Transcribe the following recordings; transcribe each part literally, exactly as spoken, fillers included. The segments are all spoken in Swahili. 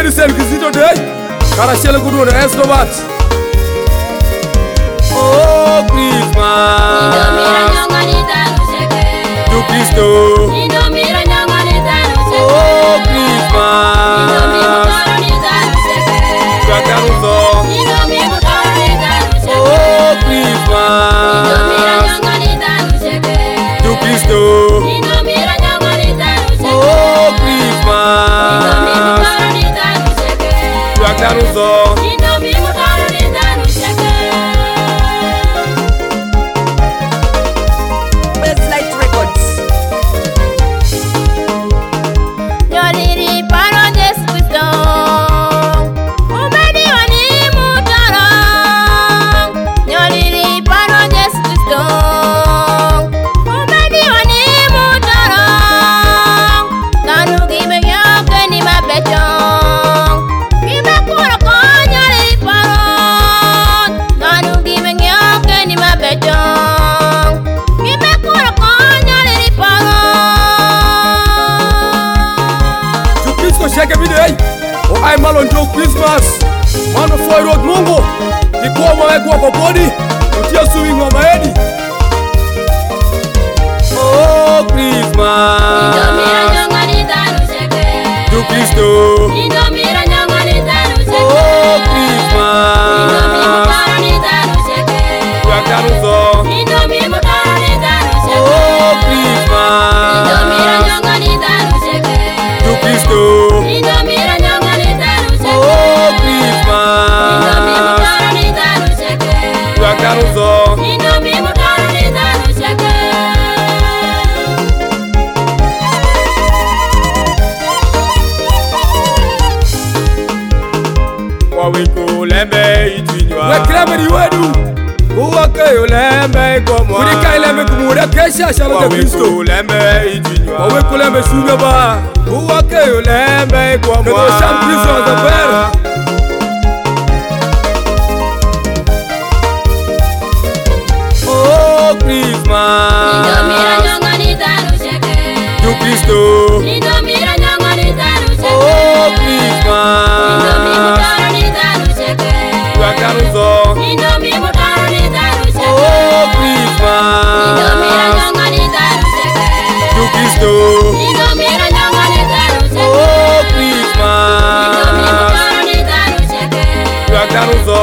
Ladies and Kizito Day, Karashele Guru and Escobat. Oh, Christmas. To Cristo. Oh, Christmas. Kakaruzo. Oh, Christmas. To Cristo. Oh, Christmas. Kakaruzo. Chega bidei, o ai malon jo Christmas, mano foi road mungo, di como é guapo body, o dia swing o maedi. Oh Christmas, do Cristo, oh Christmas, ya caruso, oh Christmas, do Cristo. Lembe itinywa wekreme ni wedu uwake lembe komo kurika lembe kumura kesha shalo de Kristo lembe itinywa owe kulembe suga ba uwake lembe komo kedo sham Kristo za pera oh Christmas indomira nyangani tanu sheke du Kristo indomira nyangani tanu sheke oh Christmas indomira Caruso, oh Christmas, do Cristo, oh Christmas, Caruso.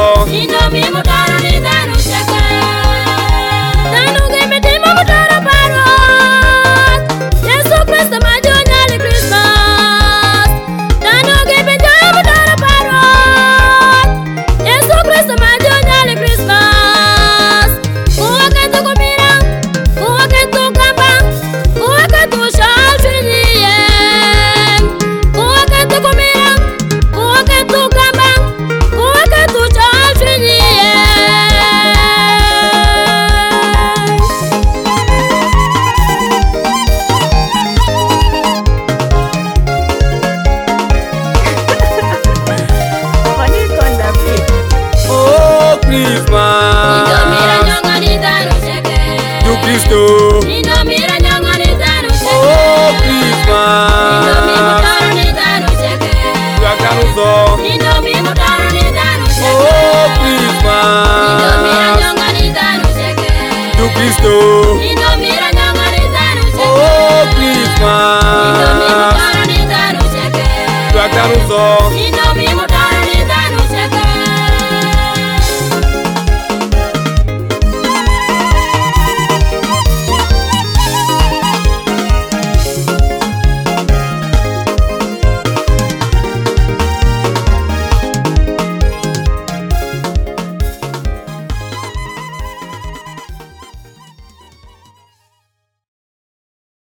Cristo, indomira nyangani tanu sheke. Oh Christmas, ya caruso, indomira nyangani tanu sheke. Oh Christmas, indomira nyangani tanu sheke. Du Cristo, indomira nyangani tanu sheke. Oh Christmas, indomira nyangani tanu sheke. Ya caruso.